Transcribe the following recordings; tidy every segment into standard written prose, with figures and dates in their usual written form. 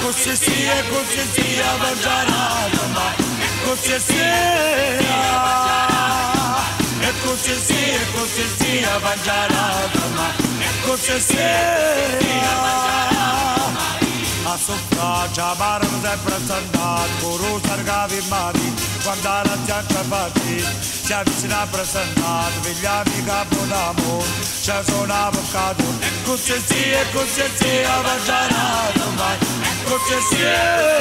così sia mangiare domani, così sia, e così sia mangiare domani, così sia. A suffraggia marano sempre sandato, guru sargavi mari, quando era già capati, si avvicina a presentato, vegliami capo d'amore, ci sono avvocato, così sia mangiare domani, così sia,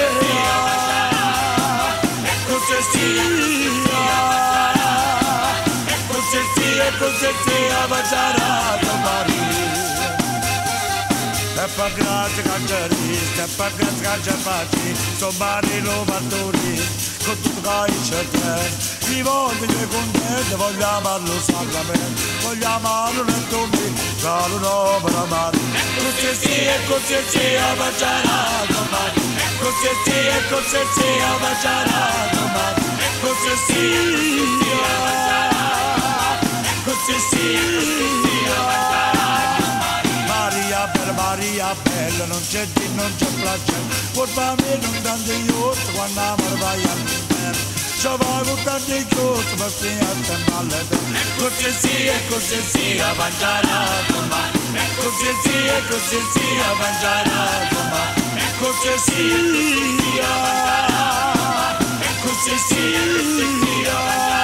così sia mangiare domani. Steppa grazie cangiari, steppa grazie cangiafacci, somari lo battori, con tutto che c'è te. Mi voglio che contento, voglio amarlo sacramento, voglio amarlo nel torni, solo un'opera mare. Così sia mangiare domani, così sia mangiare domani, così sia. Maria bella, non c'è di, non c'è placenta, portami non tanto io, quando amore vai al mare, ci va con tanti chiusi, ma si attende alle donne, così sia mangiare domani, così sia mangiare domani, così sia.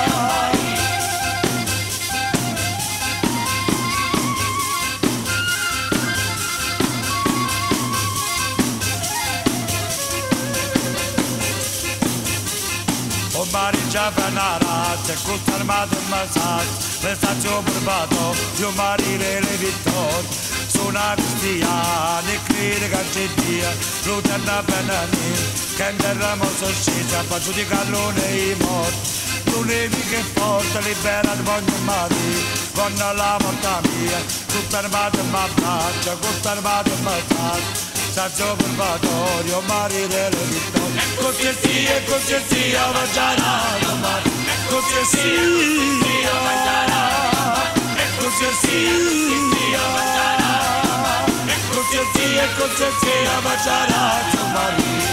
Già fanara, c'è questo armato in massaggio, le staccio provato, io marire le vittorie, sono cristiani, crede che c'è Dio, l'uterna benani, che in terra mosso scesa, fa giudicarlo nei morti, l'unevi che forza, libera di ogni mari, con la morta mia, tutto armato in massaggio, questo armato in massaggio, Saccio purgatorio, marire le vittorie, così sia mangiare domani, così sia, così sia mangiare domani.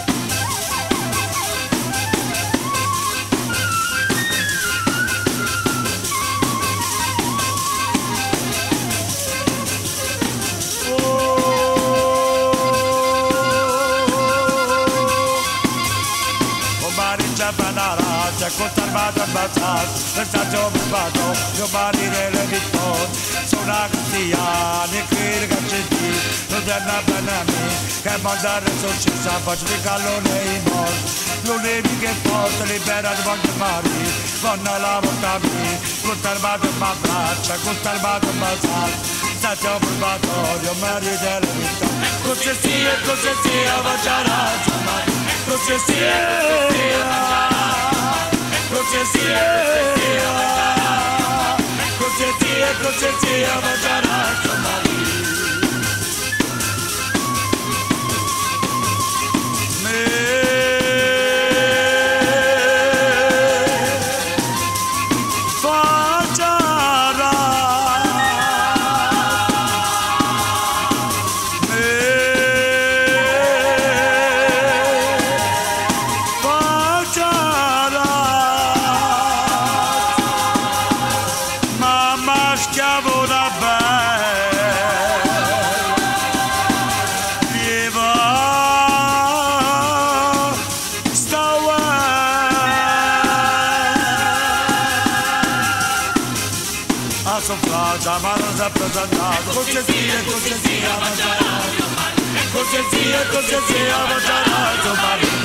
C'è questo armato abbassato, per stato provato, io marire le vittorie, sono cristiani, crede che c'è Dio, non c'è una benami, che mandare successa, faccio di callo nei morti, l'unevi che forza, libera di ogni mari, con la morta mia, questo armato in braccia, questo armato abbassato, stato probatorio, marire le vittorie, così sia mangiare domani, così sia. Così sia mangiare domani. Così sia mangiare domani, così sia mangiare domani.